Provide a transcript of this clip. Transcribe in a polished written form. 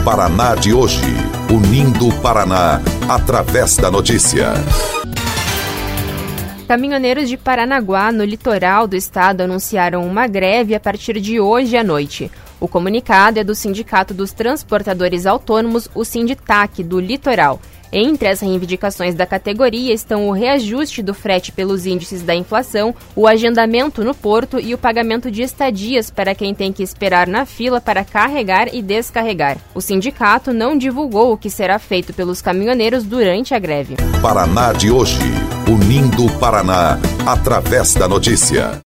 Paraná de hoje, unindo o Paraná através da notícia. Caminhoneiros de Paranaguá, no litoral do estado, anunciaram uma greve a partir de hoje à noite. O comunicado é do Sindicato dos Transportadores Autônomos, o Sinditac, do Litoral. Entre as reivindicações da categoria estão o reajuste do frete pelos índices da inflação, o agendamento no porto e o pagamento de estadias para quem tem que esperar na fila para carregar e descarregar. O sindicato não divulgou o que será feito pelos caminhoneiros durante a greve. Paraná de hoje, unindo o Paraná através da notícia.